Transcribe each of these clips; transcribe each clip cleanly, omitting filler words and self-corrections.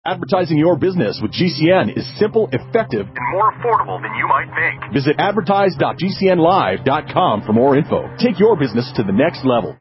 Advertising your business with GCN is simple, effective, and more affordable than you might think. Visit advertise.gcnlive.com for more info. Take your business to the next level.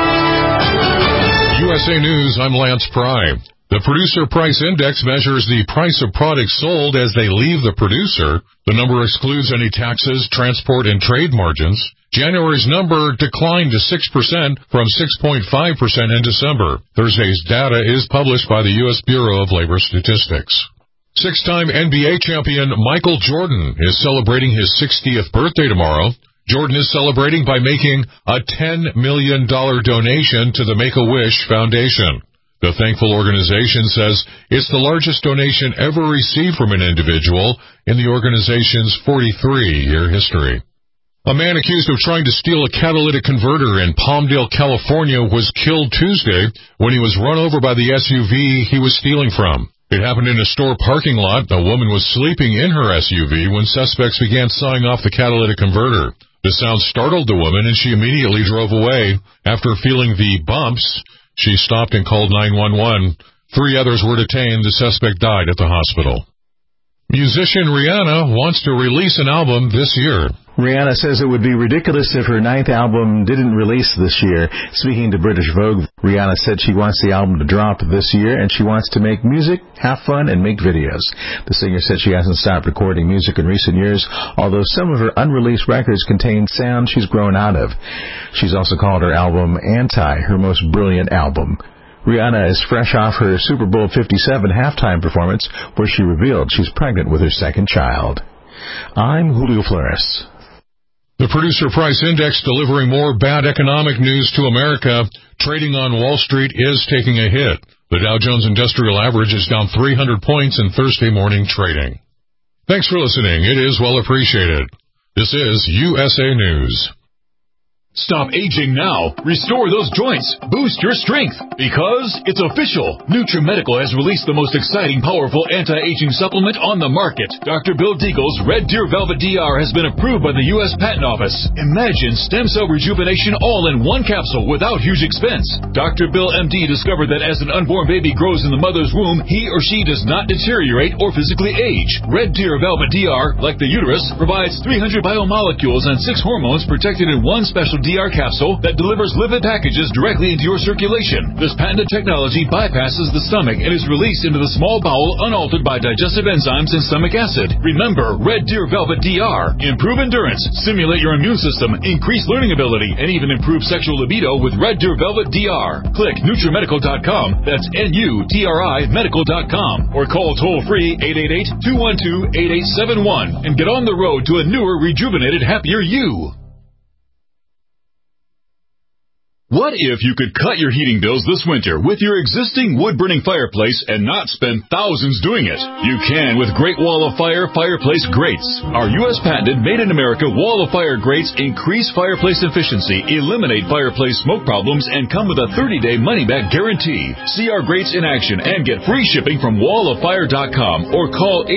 USA News, I'm Lance Pry. The Producer Price Index measures the price of products sold as they leave the producer. The number excludes any taxes, transport, and trade margins. January's number declined to 6% from 6.5% in December. Thursday's data is published by the U.S. Bureau of Labor Statistics. Six-time NBA champion Michael Jordan is celebrating his 60th birthday tomorrow. Jordan is celebrating by making a $10 million donation to the Make-A-Wish Foundation. The thankful organization says it's the largest donation ever received from an individual in the organization's 43-year history. A man accused of trying to steal a catalytic converter in Palmdale, California, was killed Tuesday when he was run over by the SUV he was stealing from. It happened in a store parking lot. A woman was sleeping in her SUV when suspects began sawing off the catalytic converter. The sound startled the woman, and she immediately drove away. After feeling the bumps, she stopped and called 911. 3 others were detained. The suspect died at the hospital. Musician Rihanna wants to release an album this year. Rihanna says it would be ridiculous if her 9th album didn't release this year. Speaking to British Vogue, Rihanna said she wants the album to drop this year, and she wants to make music, have fun, and make videos. The singer said she hasn't stopped recording music in recent years, although some of her unreleased records contain sound she's grown out of. She's also called her album Anti, her most brilliant album. Rihanna is fresh off her Super Bowl 57 halftime performance, where she revealed she's pregnant with her second child. I'm Julio Flores. The Producer Price Index delivering more bad economic news to America. Trading on Wall Street is taking a hit. The Dow Jones Industrial Average is down 300 points in Thursday morning trading. Thanks for listening. It is well appreciated. This is USA News. Stop aging now. Restore those joints. Boost your strength. Because it's official. NutriMedical has released the most exciting, powerful anti-aging supplement on the market. Dr. Bill Deagle's Red Deer Velvet DR has been approved by the U.S. Patent Office. Imagine stem cell rejuvenation all in one capsule without huge expense. Dr. Bill MD discovered that as an unborn baby grows in the mother's womb, he or she does not deteriorate or physically age. Red Deer Velvet DR, like the uterus, provides 300 biomolecules and 6 hormones protected in one special DR capsule that delivers lipid packages directly into your circulation. This patented technology bypasses the stomach and is released into the small bowel unaltered by digestive enzymes and stomach acid. Remember, Red Deer Velvet DR. Improve endurance, stimulate your immune system, increase learning ability, and even improve sexual libido with Red Deer Velvet DR. Click NutriMedical.com, that's NUTRI Medical.com, or call toll-free 888-212-8871 and get on the road to a newer, rejuvenated, happier you. What if you could cut your heating bills this winter with your existing wood-burning fireplace and not spend thousands doing it? You can with Great Wall of Fire fireplace grates. Our U.S. patented made-in-America Wall of Fire grates increase fireplace efficiency, eliminate fireplace smoke problems, and come with a 30-day money-back guarantee. See our grates in action and get free shipping from walloffire.com or call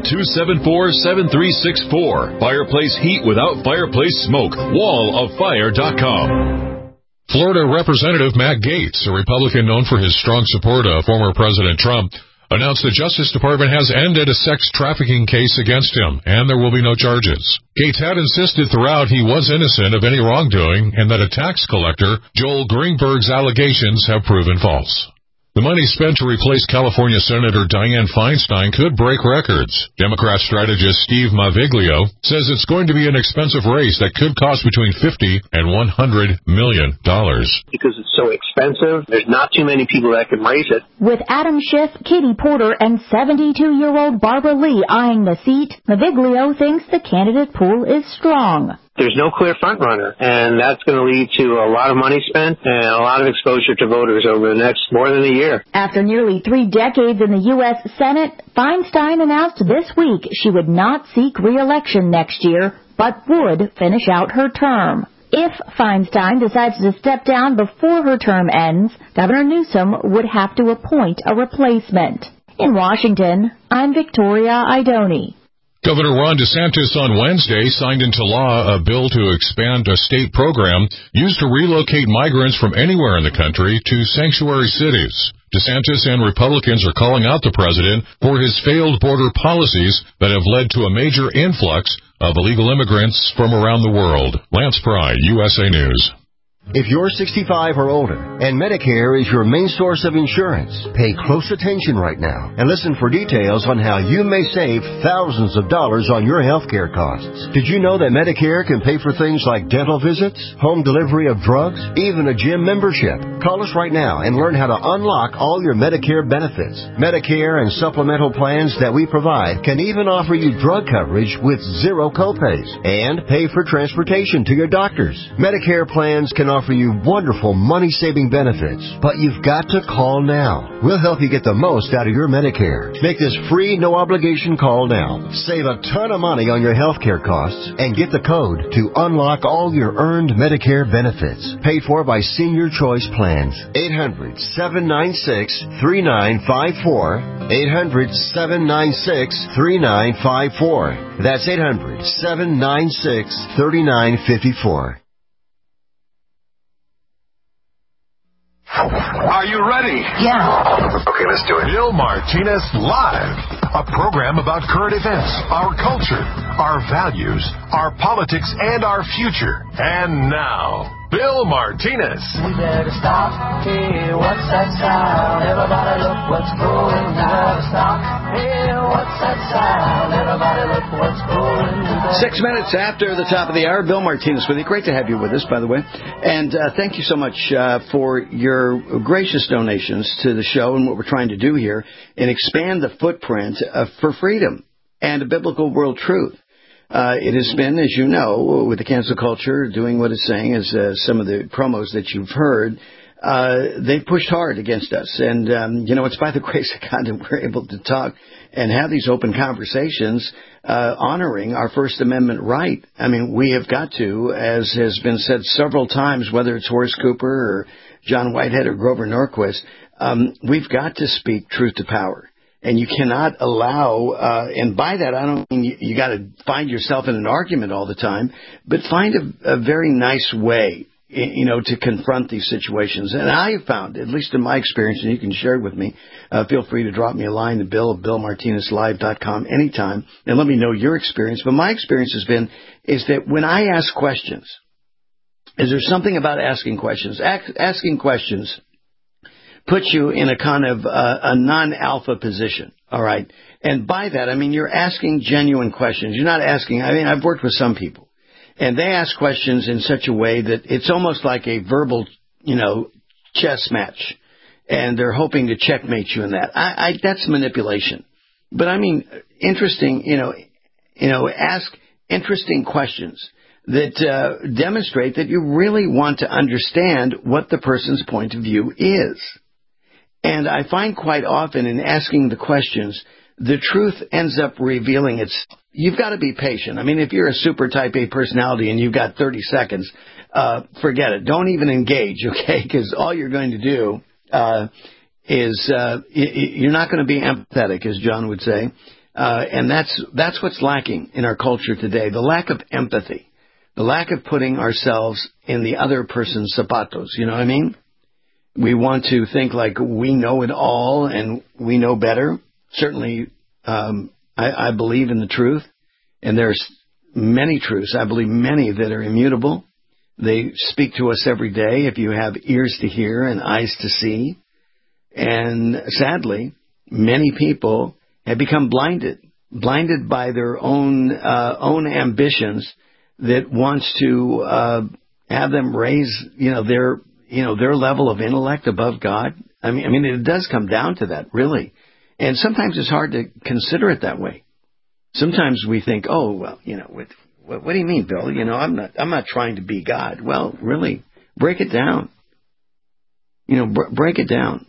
800-274-7364. Fireplace heat without fireplace smoke. walloffire.com. Florida Representative Matt Gaetz, a Republican known for his strong support of former President Trump, announced the Justice Department has ended a sex trafficking case against him, and there will be no charges. Gaetz had insisted throughout he was innocent of any wrongdoing and that a tax collector, Joel Greenberg's allegations have proven false. The money spent to replace California Senator Dianne Feinstein could break records. Democrat strategist Steve Maviglio says it's going to be an expensive race that could cost between $50 and $100 million. Because it's so expensive, there's not too many people that can race it. With Adam Schiff, Katie Porter, and 72-year-old Barbara Lee eyeing the seat, Maviglio thinks the candidate pool is strong. There's no clear front runner, and that's going to lead to a lot of money spent and a lot of exposure to voters over the next more than a year. After nearly 3 decades in the U.S. Senate, Feinstein announced this week she would not seek re-election next year, but would finish out her term. If Feinstein decides to step down before her term ends, Governor Newsom would have to appoint a replacement. In Washington, I'm Victoria Idoni. Governor Ron DeSantis on Wednesday signed into law a bill to expand a state program used to relocate migrants from anywhere in the country to sanctuary cities. DeSantis and Republicans are calling out the president for his failed border policies that have led to a major influx of illegal immigrants from around the world. Lance Pry, USA News. If you're 65 or older and Medicare is your main source of insurance, pay close attention right now and listen for details on how you may save thousands of dollars on your health care costs. Did you know that Medicare can pay for things like dental visits, home delivery of drugs, even a gym membership? Call us right now and learn how to unlock all your Medicare benefits. Medicare and supplemental plans that we provide can even offer you drug coverage with zero copays and pay for transportation to your doctors. Medicare plans can offer you wonderful money-saving benefits, but you've got to call now. We'll help you get the most out of your Medicare. Make this free, no-obligation call now. Save a ton of money on your health care costs and get the code to unlock all your earned Medicare benefits. Paid for by Senior Choice Plans. 800-796-3954. 800-796-3954. That's 800-796-3954. Are you ready? Yeah. Okay, let's do it. Bill Martinez Live, a program about current events, our culture, our values, our politics, and our future. And now, Bill Martinez. We better stop. Hey, what's that sound? Everybody look what's going down. Stop. Hey, what's that sound? Everybody look what's going down. 6 minutes after the top of the hour, Bill Martinez with you. Great to have you with us, by the way. And thank you so much for your gracious donations to the show and what we're trying to do here and expand the footprint for freedom and a biblical world truth. It has been, as you know, with the cancel culture doing what it's saying, as some of the promos that you've heard, they've pushed hard against us. And, it's by the grace of God that we're able to talk and have these open conversations honoring our First Amendment right. I mean, we have got to, as has been said several times, whether it's Horace Cooper or John Whitehead or Grover Norquist, we've got to speak truth to power. And you cannot allow, and by that I don't mean you got to find yourself in an argument all the time, but find a very nice way, to confront these situations. And I have found, at least in my experience, and you can share it with me, feel free to drop me a line to Bill at BillMartinezLive.com anytime and let me know your experience. But my experience has been is that when I ask questions, is there something about asking questions? Asking questions puts you in a kind of a non-alpha position, all right? And by that, I mean you're asking genuine questions. You're not asking, I've worked with some people, and they ask questions in such a way that it's almost like a verbal, chess match, and they're hoping to checkmate you in that. That's manipulation. But I mean, interesting, ask interesting questions that demonstrate that you really want to understand what the person's point of view is. And I find quite often in asking the questions, the truth ends up revealing itself. You've got to be patient. I mean, if you're a super type A personality and you've got 30 seconds, forget it. Don't even engage, okay? Because all you're going to do is you're not going to be empathetic, as John would say. And that's what's lacking in our culture today, the lack of empathy, the lack of putting ourselves in the other person's zapatos. You know what I mean? We want to think like we know it all and we know better. Certainly, I believe in the truth, and there's many truths. I believe many that are immutable. They speak to us every day if you have ears to hear and eyes to see. And sadly, many people have become blinded by their own ambitions that wants to have them raise, their level of intellect above God. I mean, it does come down to that, really. And sometimes it's hard to consider it that way. Sometimes we think, oh, well, what do you mean, Bill? I'm not trying to be God. Well, really, break it down. Break it down.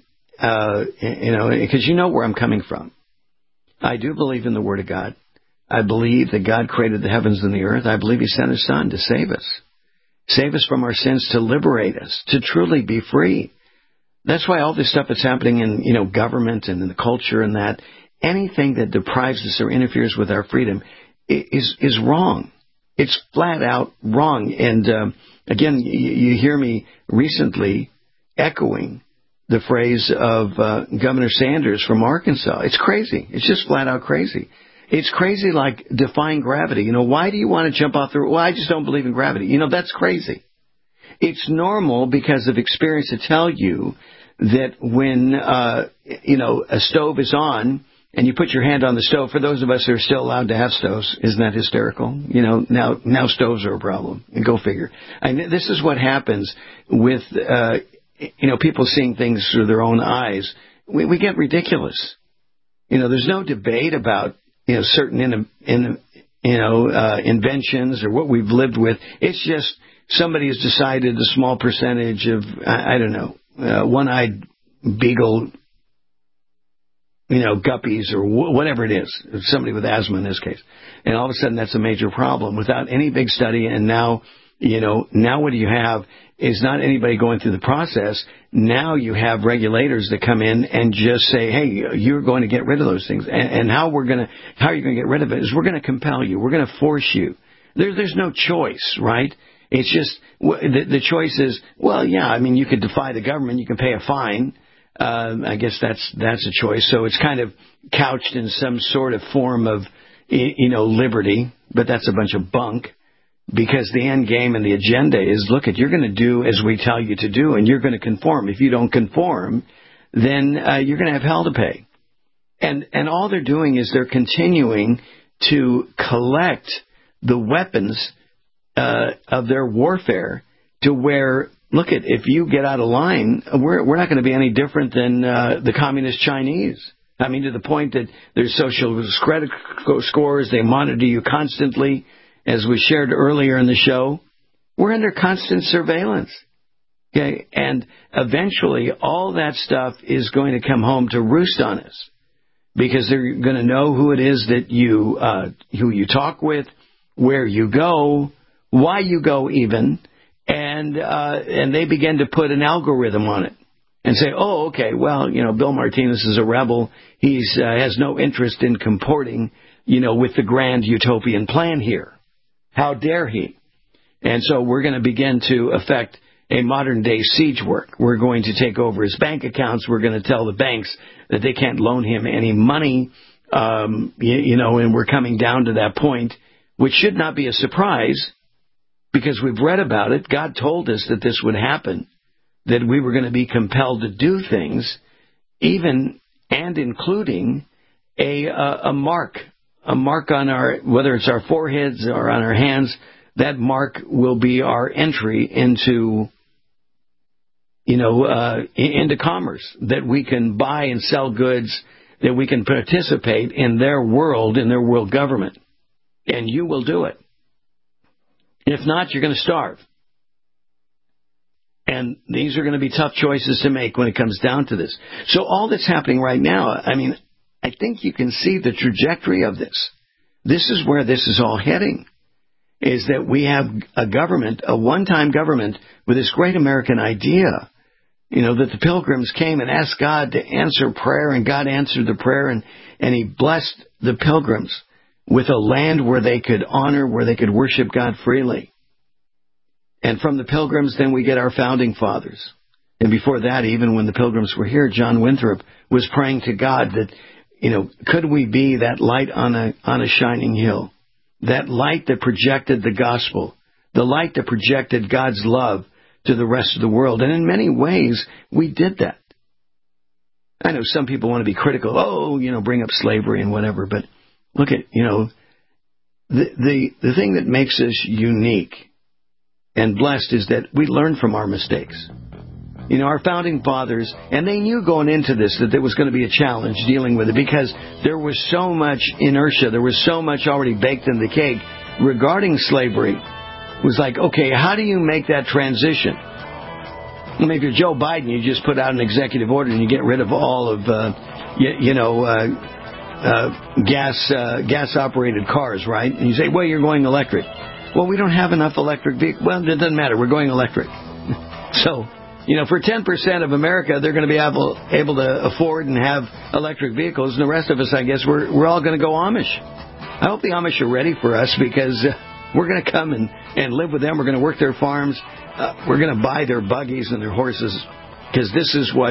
Because you know where I'm coming from. I do believe in the Word of God. I believe that God created the heavens and the earth. I believe He sent His Son to save us. Save us from our sins, to liberate us, to truly be free. That's why all this stuff that's happening in, government and in the culture and that, anything that deprives us or interferes with our freedom is wrong. It's flat out wrong. And again, you hear me recently echoing the phrase of Governor Sanders from Arkansas. It's crazy. It's just flat out crazy. It's crazy like defying gravity. You know, why do you want to jump off the roof? Well, I just don't believe in gravity. You know, that's crazy. It's normal because of experience to tell you that when, a stove is on and you put your hand on the stove, for those of us who are still allowed to have stoves, isn't that hysterical? You know, now stoves are a problem. And go figure. This is what happens with, people seeing things through their own eyes. We get ridiculous. You know, there's no debate about, certain inventions or what we've lived with. It's just somebody has decided a small percentage of, one-eyed beagle, guppies or whatever it is, somebody with asthma in this case. And all of a sudden that's a major problem without any big study. And now what you have is not anybody going through the process. Now you have regulators that come in and just say, hey, you're going to get rid of those things. And how are you going to get rid of it is we're going to compel you. We're going to force you. There's no choice, right? It's just the choice is, you could defy the government. You can pay a fine. I guess that's a choice. So it's kind of couched in some sort of form of, liberty, but that's a bunch of bunk. Because the end game and the agenda is, you're going to do as we tell you to do, and you're going to conform. If you don't conform, then you're going to have hell to pay. And all they're doing is they're continuing to collect the weapons of their warfare to where, if you get out of line, we're not going to be any different than the communist Chinese. I mean, to the point that there's social credit scores, they monitor you constantly. As we shared earlier in the show, we're under constant surveillance. Okay, and eventually all that stuff is going to come home to roost on us because they're going to know who it is that who you talk with, where you go, why you go even, and they begin to put an algorithm on it and say, oh, okay, well, Bill Martinez is a rebel. He has no interest in comporting, with the grand utopian plan here. How dare he? And so we're going to begin to effect a modern-day siege work. We're going to take over his bank accounts. We're going to tell the banks that they can't loan him any money, and we're coming down to that point, which should not be a surprise because we've read about it. God told us that this would happen, that we were going to be compelled to do things, even and including a mark on our, whether it's our foreheads or on our hands. That mark will be our entry into commerce, that we can buy and sell goods, that we can participate in their world government. And you will do it. If not, you're going to starve. And these are going to be tough choices to make when it comes down to this. So all that's happening right now, I think you can see the trajectory of this. This is where this is all heading, is that we have a government, a one-time government, with this great American idea, that the Pilgrims came and asked God to answer prayer, and God answered the prayer, and he blessed the Pilgrims with a land where they could honor, where they could worship God freely. And from the Pilgrims, then we get our founding fathers. And before that, even when the Pilgrims were here, John Winthrop was praying to God that, could we be that light on a shining hill, that light that projected the gospel, the light that projected God's love to the rest of the world. And in many ways, we did that. I know some people want to be critical, bring up slavery and whatever, but look at, the thing that makes us unique and blessed is that we learn from our mistakes. Our founding fathers, and they knew going into this that there was going to be a challenge dealing with it because there was so much inertia, there was so much already baked in the cake regarding slavery. It was like, okay, how do you make that transition? If you're Joe Biden, you just put out an executive order and you get rid of all of, gas-operated cars, right? And you say, well, you're going electric. Well, we don't have enough electric vehicles. Well, it doesn't matter. We're going electric. So, for 10% of America, they're going to be able to afford and have electric vehicles. And the rest of us, I guess, we're all going to go Amish. I hope the Amish are ready for us, because we're going to come and live with them. We're going to work their farms. We're going to buy their buggies and their horses, because this is what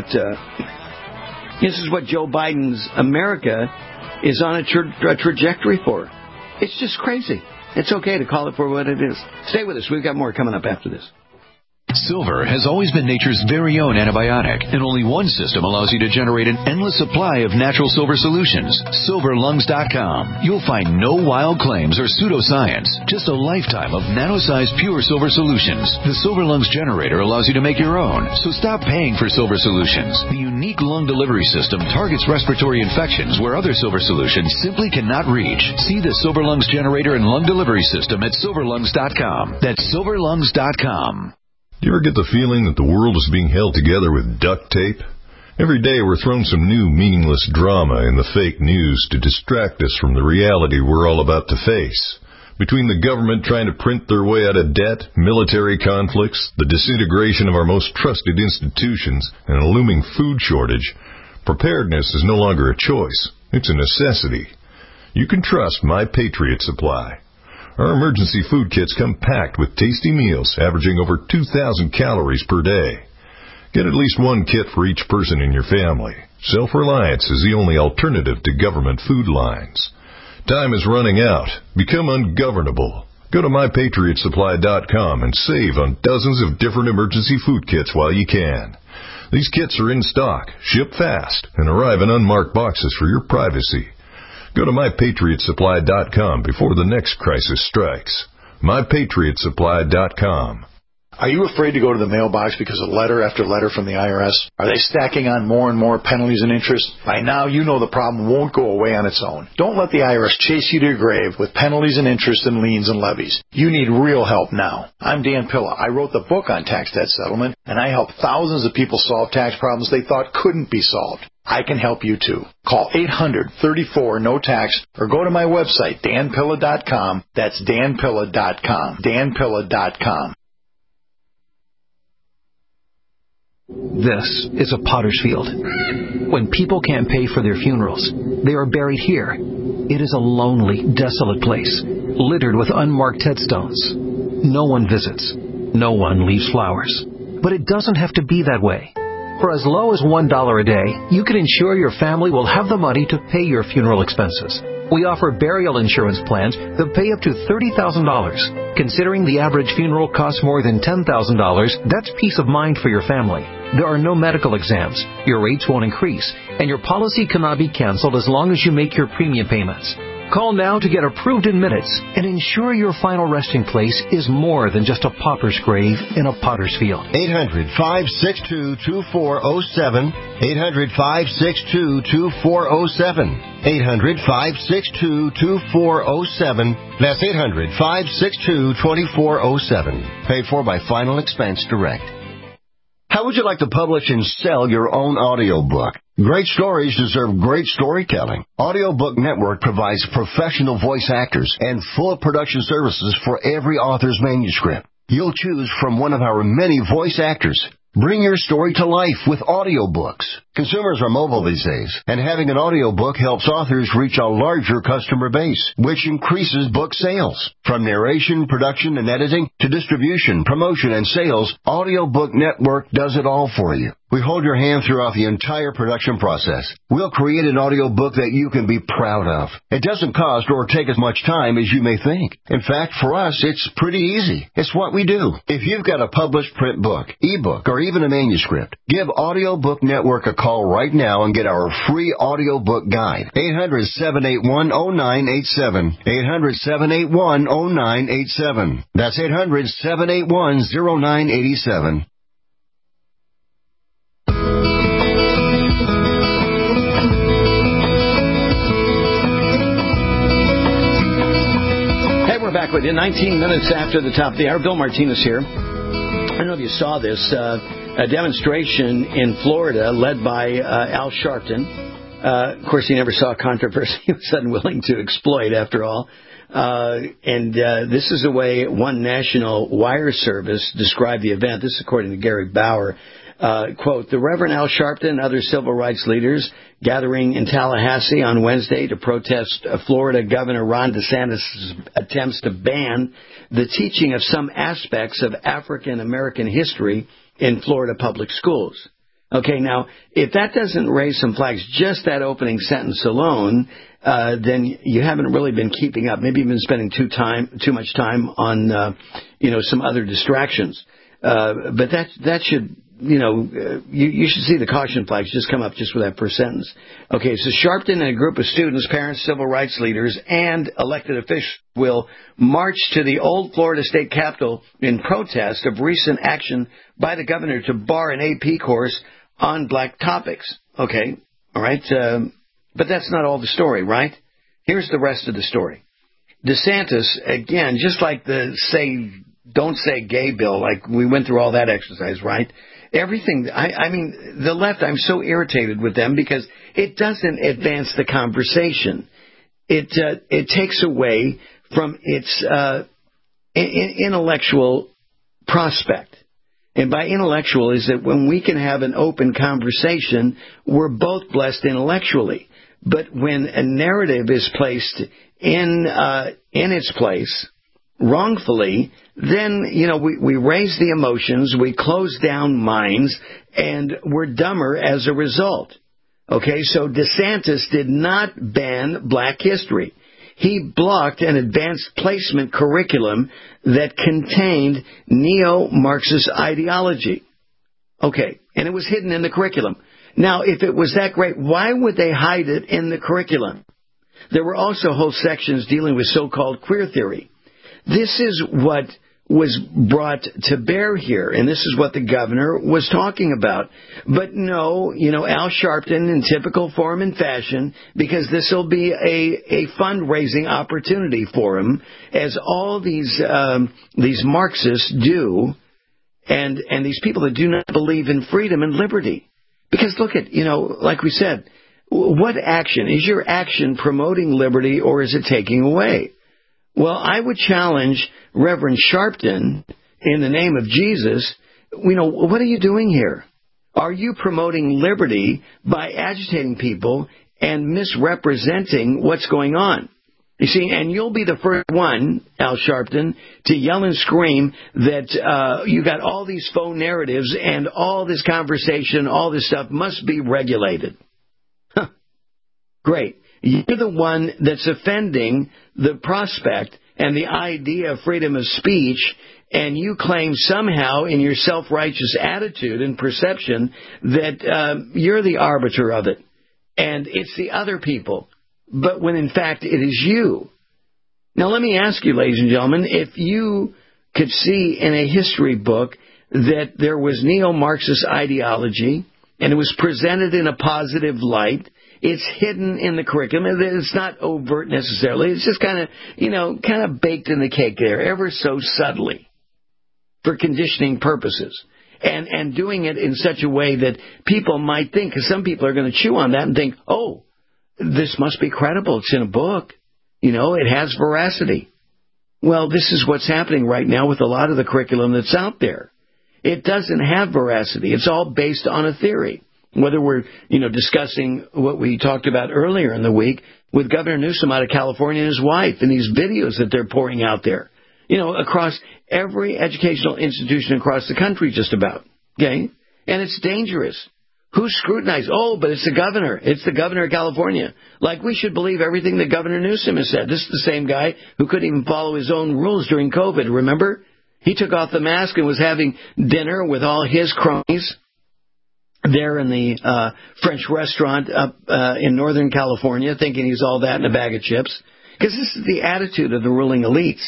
Joe Biden's America is on a trajectory for. It's just crazy. It's okay to call it for what it is. Stay with us. We've got more coming up after this. Silver has always been nature's very own antibiotic, and only one system allows you to generate an endless supply of natural silver solutions. SilverLungs.com. You'll find no wild claims or pseudoscience, just a lifetime of nano-sized pure silver solutions. The Silver Lungs generator allows you to make your own, so stop paying for silver solutions. The unique lung delivery system targets respiratory infections where other silver solutions simply cannot reach. See the Silver Lungs generator and lung delivery system at SilverLungs.com. That's SilverLungs.com. Do you ever get the feeling that the world is being held together with duct tape? Every day we're thrown some new meaningless drama in the fake news to distract us from the reality we're all about to face. Between the government trying to print their way out of debt, military conflicts, the disintegration of our most trusted institutions, and a looming food shortage, preparedness is no longer a choice. It's a necessity. You can trust My Patriot Supply. Our emergency food kits come packed with tasty meals averaging over 2,000 calories per day. Get at least one kit for each person in your family. Self-reliance is the only alternative to government food lines. Time is running out. Become ungovernable. Go to MyPatriotSupply.com and save on dozens of different emergency food kits while you can. These kits are in stock, ship fast, and arrive in unmarked boxes for your privacy. Go to MyPatriotSupply.com before the next crisis strikes. MyPatriotSupply.com. Are you afraid to go to the mailbox because of letter after letter from the IRS? Are they stacking on more and more penalties and interest? By now, you know the problem won't go away on its own. Don't let the IRS chase you to your grave with penalties and interest and liens and levies. You need real help now. I'm Dan Pilla. I wrote the book on tax debt settlement, and I help thousands of people solve tax problems they thought couldn't be solved. I can help you too. Call 800-34-NO-TAX or go to my website, danpilla.com. That's danpilla.com. danpilla.com. This is a potter's field. When people can't pay for their funerals, they are buried here. It is a lonely, desolate place, littered with unmarked headstones. No one visits. No one leaves flowers. But it doesn't have to be that way. For as low as $1 a day, you can ensure your family will have the money to pay your funeral expenses. We offer burial insurance plans that pay up to $30,000. Considering the average funeral costs more than $10,000, that's peace of mind for your family. There are no medical exams, your rates won't increase, and your policy cannot be canceled as long as you make your premium payments. Call now to get approved in minutes and ensure your final resting place is more than just a pauper's grave in a potter's field. 800-562-2407. 800-562-2407. 800-562-2407. That's 800-562-2407. Paid for by Final Expense Direct. How would you like to publish and sell your own audiobook? Great stories deserve great storytelling. Audiobook Network provides professional voice actors and full production services for every author's manuscript. You'll choose from one of our many voice actors. Bring your story to life with audiobooks. Consumers are mobile these days, and having an audiobook helps authors reach a larger customer base, which increases book sales. From narration, production, and editing to distribution, promotion, and sales, Audiobook Network does it all for you. We hold your hand throughout the entire production process. We'll create an audiobook that you can be proud of. It doesn't cost or take as much time as you may think. In fact, for us, it's pretty easy. It's what we do. If you've got a published print book, ebook, or even a manuscript, give Audiobook Network a call right now and get our free audiobook guide. 800-781-0987. 800-781-0987. That's 800-781-0987. We're back with you 19 minutes after the top of the hour. Bill Martinez here. I don't know if you saw this, a demonstration in Florida led by Al Sharpton. Of course, he never saw controversy. He was unwilling to exploit, after all. And this is the way one national wire service described the event. This is according to Gary Bauer. Quote, the Reverend Al Sharpton and other civil rights leaders gathering in Tallahassee on Wednesday to protest Florida Governor Ron DeSantis' attempts to ban the teaching of some aspects of African American history in Florida public schools. Okay, now, if that doesn't raise some flags, just that opening sentence alone, then you haven't really been keeping up. Maybe you've been spending too much time on, some other distractions. But that should, you should see the caution flags just come up just with that first sentence. Okay, so Sharpton and a group of students, parents, civil rights leaders, and elected officials will march to the old Florida State Capitol in protest of recent action by the governor to bar an AP course on black topics. Okay, all right, but that's not all the story, right? Here's the rest of the story. DeSantis, again, just like the don't say gay bill, like we went through all that exercise, right? Everything, I mean, the left, I'm so irritated with them because it doesn't advance the conversation. It takes away from its intellectual prospect. And by intellectual is that when we can have an open conversation, we're both blessed intellectually. But when a narrative is placed in its place wrongfully, then, we raise the emotions, we close down minds, and we're dumber as a result. Okay, so DeSantis did not ban black history. He blocked an advanced placement curriculum that contained neo-Marxist ideology. Okay, and it was hidden in the curriculum. Now, if it was that great, why would they hide it in the curriculum? There were also whole sections dealing with so-called queer theory. This is what was brought to bear here, and this is what the governor was talking about. But no, Al Sharpton in typical form and fashion, because this will be a fundraising opportunity for him, as all these Marxists do, and these people that do not believe in freedom and liberty. Because look at, like we said, what action? Is your action promoting liberty or is it taking away? Well, I would challenge Reverend Sharpton in the name of Jesus. What are you doing here? Are you promoting liberty by agitating people and misrepresenting what's going on? You see, and you'll be the first one, Al Sharpton, to yell and scream that you got all these faux narratives and all this conversation, all this stuff must be regulated. Huh. Great. You're the one that's offending the prospect and the idea of freedom of speech, and you claim somehow in your self-righteous attitude and perception that you're the arbiter of it, and it's the other people, but when in fact it is you. Now let me ask you, ladies and gentlemen, if you could see in a history book that there was neo-Marxist ideology, and it was presented in a positive light, it's hidden in the curriculum. It's not overt necessarily. It's just kind of baked in the cake there, ever so subtly, for conditioning purposes. And doing it in such a way that people might think, because some people are going to chew on that and think, oh, this must be credible. It's in a book. It has veracity. Well, this is what's happening right now with a lot of the curriculum that's out there. It doesn't have veracity. It's all based on a theory. Whether we're, discussing what we talked about earlier in the week with Governor Newsom out of California and his wife and these videos that they're pouring out there, across every educational institution across the country just about, okay? And it's dangerous. Who's scrutinized? Oh, but it's the governor. It's the governor of California. Like we should believe everything that Governor Newsom has said. This is the same guy who couldn't even follow his own rules during COVID, remember? He took off the mask and was having dinner with all his cronies there in the French restaurant up in Northern California, thinking he's all that in a bag of chips. Because this is the attitude of the ruling elites.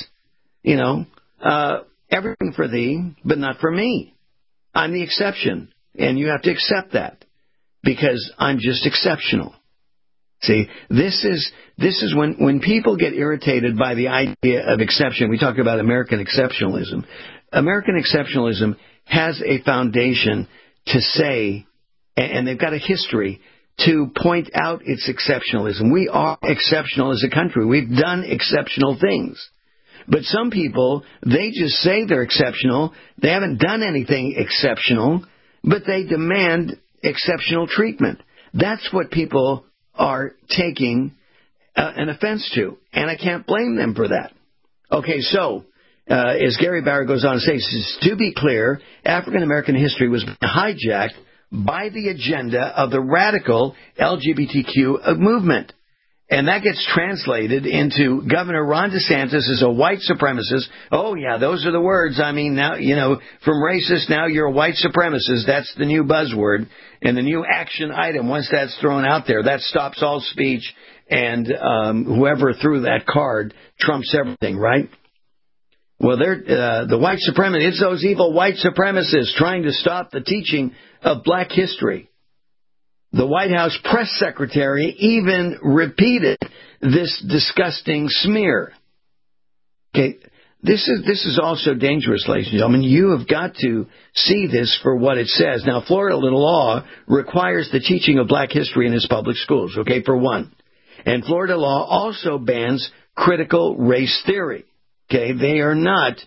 Everything for thee, but not for me. I'm the exception, and you have to accept that, because I'm just exceptional. See, this is when people get irritated by the idea of exception. We talk about American exceptionalism. American exceptionalism has a foundation to say, and they've got a history to point out its exceptionalism. We are exceptional as a country. We've done exceptional things. But some people, they just say they're exceptional. They haven't done anything exceptional. but they demand exceptional treatment. That's what people are taking an offense to, and I can't blame them for that. Okay, so as Gary Barrett goes on to say, to be clear, African American history was hijacked by the agenda of the radical LGBTQ movement. And that gets translated into Governor Ron DeSantis is a white supremacist. Oh, yeah, those are the words. I mean, now, from racist, now you're a white supremacist. That's the new buzzword. And the new action item, once that's thrown out there, that stops all speech. And whoever threw that card trumps everything, right? Well, they're the white supremacists. It's those evil white supremacists trying to stop the teaching of black history. The White House press secretary even repeated this disgusting smear. Okay, this is also dangerous, ladies and gentlemen. You have got to see this for what it says. Now, Florida law requires the teaching of black history in its public schools, okay, for one. And Florida law also bans critical race theory. Okay, they are not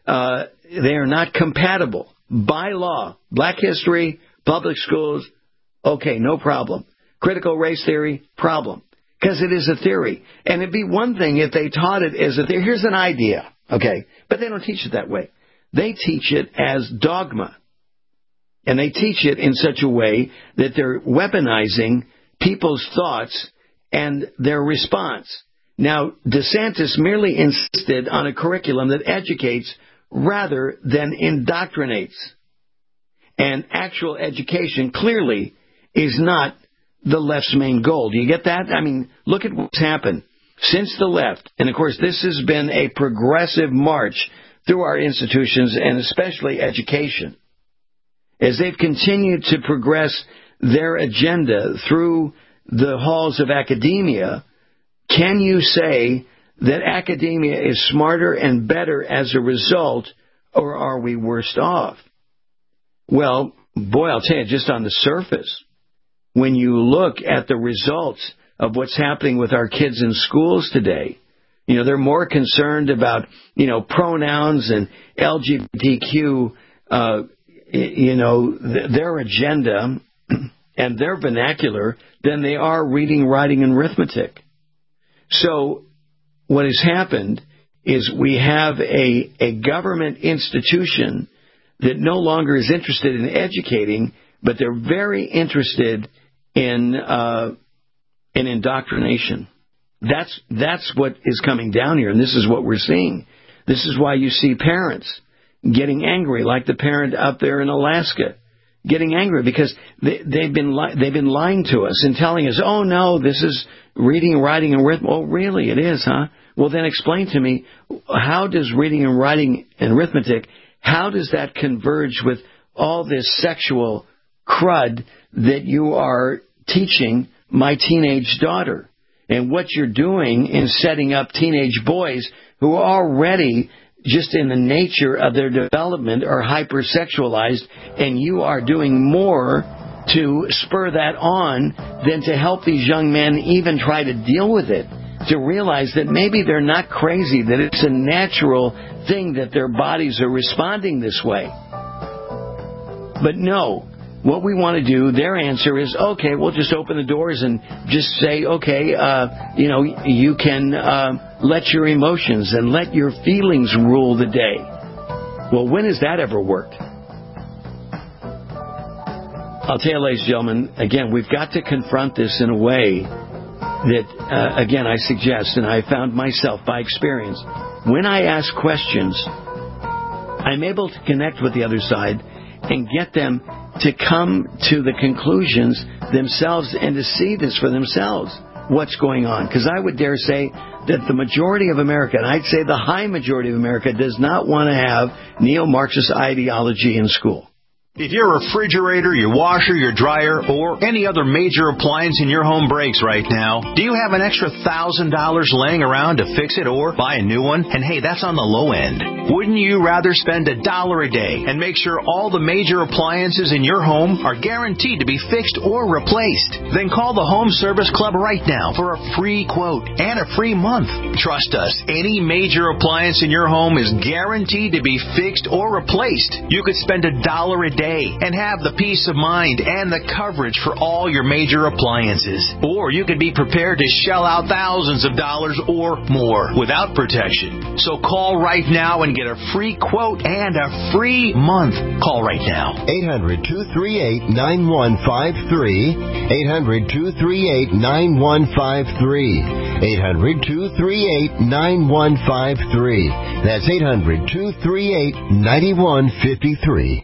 compatible by law. Black history, public schools, okay, no problem. Critical race theory, problem. Because it is a theory. And it'd be one thing if they taught it as a theory. Here's an idea, okay? But they don't teach it that way. They teach it as dogma. And they teach it in such a way that they're weaponizing people's thoughts and their response. Now, DeSantis merely insisted on a curriculum that educates rather than indoctrinates. And actual education clearly is not the left's main goal. Do you get that? I mean, look at what's happened since the left. And, of course, this has been a progressive march through our institutions and especially education. As they've continued to progress their agenda through the halls of academia, can you say that academia is smarter and better as a result, or are we worse off? Well, boy, I'll tell you, just on the surface, when you look at the results of what's happening with our kids in schools today, they're more concerned about, pronouns and LGBTQ, their agenda and their vernacular than they are reading, writing, and arithmetic. So what has happened is we have a government institution that no longer is interested in educating, but they're very interested in indoctrination. That's what is coming down here, and this is what we're seeing. This is why you see parents getting angry, like the parent out there in Alaska, getting angry because they've been lying to us and telling us, oh no, this is reading, writing, and arithmetic. Oh, really? It is, huh? Well, then explain to me, how does reading and writing and arithmetic, how does that converge with all this sexual crud that you are teaching my teenage daughter? And what you're doing in setting up teenage boys who are already, just in the nature of their development, are hypersexualized, and you are doing more to spur that on than to help these young men even try to deal with it, to realize that maybe they're not crazy, that it's a natural thing that their bodies are responding this way. But no, what we want to do, their answer is, okay, we'll just open the doors and just say, okay, you can let your emotions and let your feelings rule the day. Well, when has that ever worked? I'll tell you, ladies and gentlemen, again, we've got to confront this in a way that, again, I suggest, and I found myself by experience, when I ask questions, I'm able to connect with the other side and get them to come to the conclusions themselves and to see this for themselves, what's going on. Because I would dare say that the majority of America, and I'd say the high majority of America, does not want to have neo-Marxist ideology in school. If your refrigerator, your washer, your dryer, or any other major appliance in your home breaks right now, do you have an extra $1,000 laying around to fix it or buy a new one? And hey, that's on the low end. Wouldn't you rather spend $1 a day and make sure all the major appliances in your home are guaranteed to be fixed or replaced? Then call the Home Service Club right now for a free quote and a free month. Trust us, any major appliance in your home is guaranteed to be fixed or replaced. You could spend $1 a day day and have the peace of mind and the coverage for all your major appliances. Or you could be prepared to shell out thousands of dollars or more without protection. So call right now and get a free quote and a free month. Call right now. 800-238-9153. 800-238-9153. 800-238-9153. That's 800-238-9153.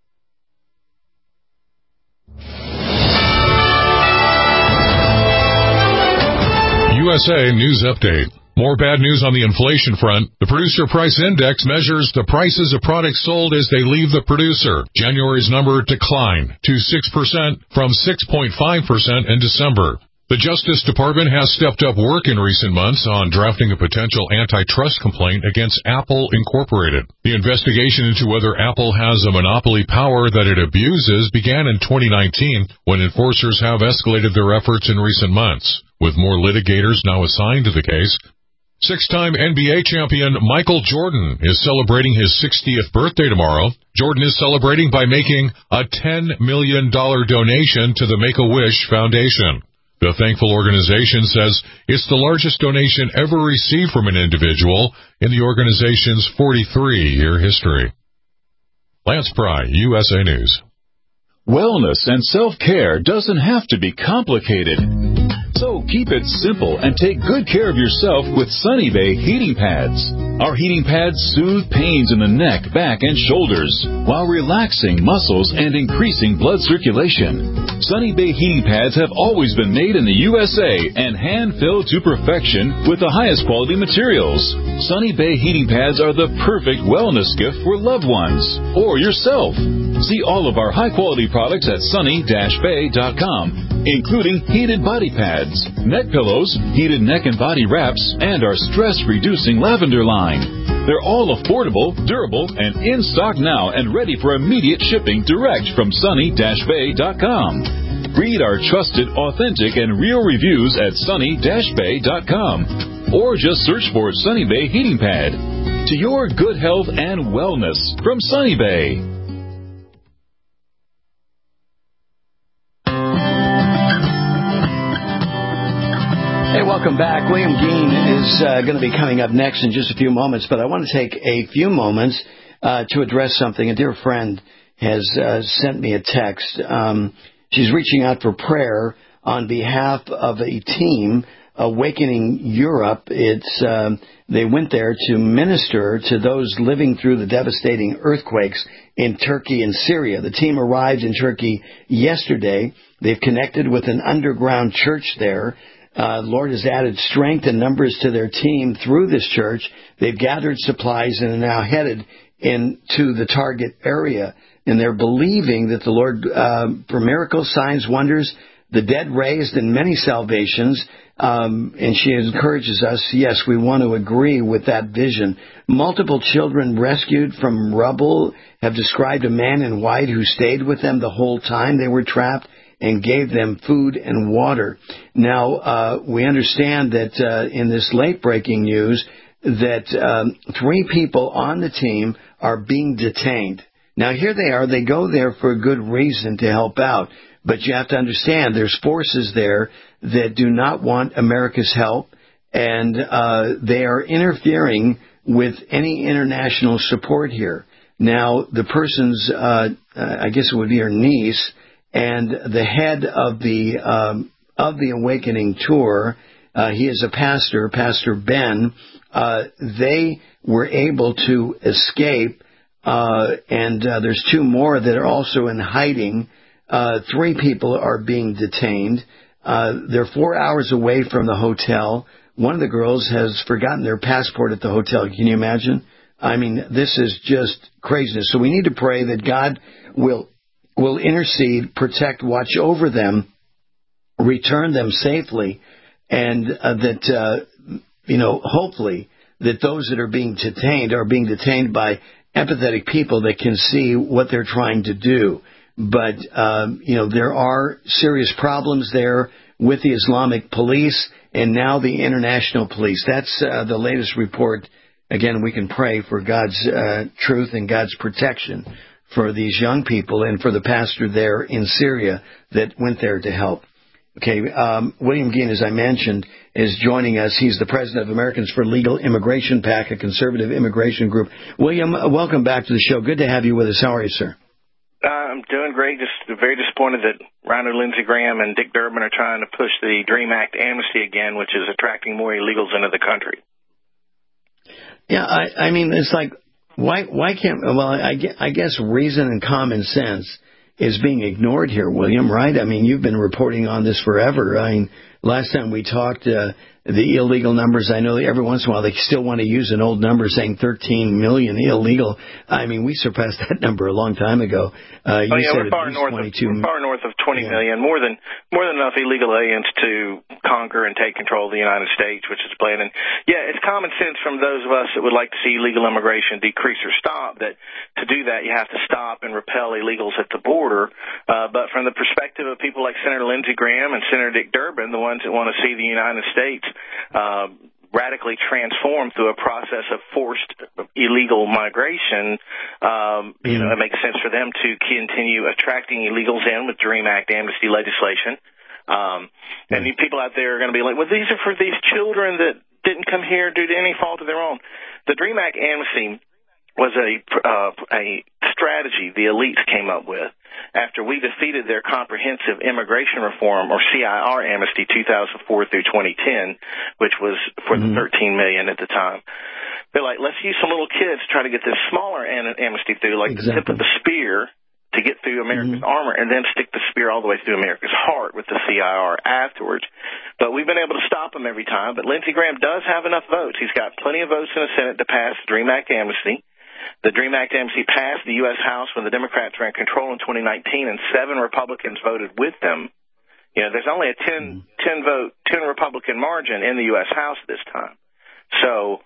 USA News Update. More bad news on the inflation front. The Producer Price Index measures the prices of products sold as they leave the producer. January's number declined to 6% from 6.5% in December. The Justice Department has stepped up work in recent months on drafting a potential antitrust complaint against Apple Incorporated. The investigation into whether Apple has a monopoly power that it abuses began in 2019 when enforcers have escalated their efforts in recent months, with more litigators now assigned to the case. Six-time NBA champion Michael Jordan is celebrating his 60th birthday tomorrow. Jordan is celebrating by making a $10 million donation to the Make-A-Wish Foundation. The Thankful organization says it's the largest donation ever received from an individual in the organization's 43-year history. Lance Pry, USA News. Wellness and self-care doesn't have to be complicated. So keep it simple and take good care of yourself with Sunny Bay heating pads. Our heating pads soothe pains in the neck, back, and shoulders while relaxing muscles and increasing blood circulation. Sunny Bay heating pads have always been made in the USA and hand-filled to perfection with the highest quality materials. Sunny Bay heating pads are the perfect wellness gift for loved ones or yourself. See all of our high-quality products at sunny-bay.com, including heated body pads, neck pillows, heated neck and body wraps, and our stress-reducing lavender line. They're all affordable, durable, and in stock now and ready for immediate shipping direct from sunny-bay.com. Read our trusted, authentic, and real reviews at sunny-bay.com, or just search for Sunny Bay Heating Pad. To your good health and wellness from Sunny Bay. Hey, welcome back. William Geen is going to be coming up next in just a few moments, but I want to take a few moments to address something. A dear friend has sent me a text. She's reaching out for prayer on behalf of a team, Awakening Europe. They went there to minister to those living through the devastating earthquakes in Turkey and Syria. The team arrived in Turkey yesterday. They've connected with an underground church there. Lord has added strength and numbers to their team through this church. They've gathered supplies and are now headed into the target area. And they're believing that the Lord, for miracles, signs, wonders, the dead raised, and many salvations. And she encourages us, yes, we want to agree with that vision. Multiple children rescued from rubble have described a man in white who stayed with them the whole time they were trapped and gave them food and water. Now, we understand that in this late-breaking news that 3 people on the team are being detained. Now, here they are. They go there for a good reason to help out. But you have to understand there's forces there that do not want America's help, and they are interfering with any international support here. Now, the person's, I guess it would be her niece, and the head of the Awakening Tour, he is a pastor, Pastor Ben. They were able to escape, and there's 2 more that are also in hiding. 3 people are being detained. They're 4 hours away from the hotel. One of the girls has forgotten their passport at the hotel. Can you imagine? I mean, this is just craziness. So we need to pray that God will intercede, protect, watch over them, return them safely, and that, hopefully that those that are being detained by empathetic people that can see what they're trying to do. But, there are serious problems there with the Islamic police and now the international police. That's the latest report. Again, we can pray for God's truth and God's protection for these young people and for the pastor there in Syria that went there to help. Okay, William Guillen, as I mentioned, is joining us. He's the president of Americans for Legal Immigration PAC, a conservative immigration group. William, welcome back to the show. Good to have you with us. How are you, sir? I'm doing great. Just very disappointed that Rhino Lindsey Graham and Dick Durbin are trying to push the DREAM Act amnesty again, which is attracting more illegals into the country. Yeah, I mean, it's like, why can't, well, I guess reason and common sense is being ignored here, William, right? I mean, you've been reporting on this forever. I mean, last time we talked, the illegal numbers, I know every once in a while they still want to use an old number saying 13 million illegal. I mean, we surpassed that number a long time ago. We're far north of 20 million, more than enough illegal aliens to conquer and take control of the United States, which is planned. And yeah, it's common sense from those of us that would like to see illegal immigration decrease or stop that to do that you have to stop and repel illegals at the border. But from the perspective of people like Senator Lindsey Graham and Senator Dick Durbin, the ones that want to see the United States radically transformed through a process of forced illegal migration, it makes sense for them to continue attracting illegals in with DREAM Act amnesty legislation. And these people out there are going to be like, well, these are for these children that didn't come here due to any fault of their own. The DREAM Act amnesty was a strategy the elites came up with after we defeated their comprehensive immigration reform, or CIR amnesty, 2004 through 2010, which was for the 13 million at the time. They're like, let's use some little kids to try to get this smaller amnesty through, like the tip of the spear, to get through America's armor, and then stick the spear all the way through America's heart with the CIR afterwards. But we've been able to stop them every time. But Lindsey Graham does have enough votes. He's got plenty of votes in the Senate to pass the DREAM Act amnesty. The DREAM Act amnesty passed the U.S. House when the Democrats were in control in 2019, and 7 Republicans voted with them. You know, there's only a 10 Republican margin in the U.S. House this time. So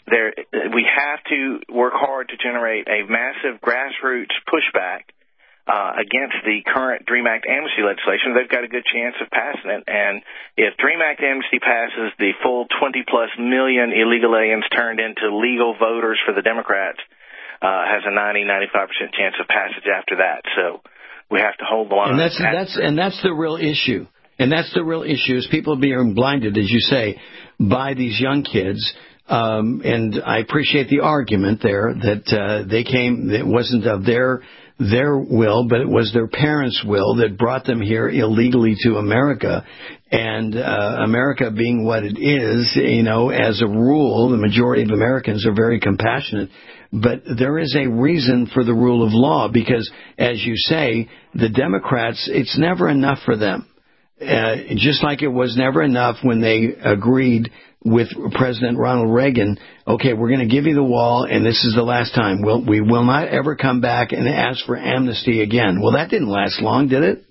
we have to work hard to generate a massive grassroots pushback against the current DREAM Act amnesty legislation. They've got a good chance of passing it. And if DREAM Act amnesty passes, the full 20-plus million illegal aliens turned into legal voters for the Democrats has a 90-95% chance of passage after that. So we have to hold the line. And that's the real issue. And that's the real issue, is people being blinded, as you say, by these young kids. And I appreciate the argument there that they came, it wasn't of their will, but it was their parents' will that brought them here illegally to America. And America being what it is, you know, as a rule, the majority of Americans are very compassionate. But there is a reason for the rule of law, because, as you say, the Democrats, it's never enough for them. Just like it was never enough when they agreed with President Ronald Reagan, okay, we're going to give you the wall, and this is the last time. We will not ever come back and ask for amnesty again. Well, that didn't last long, did it?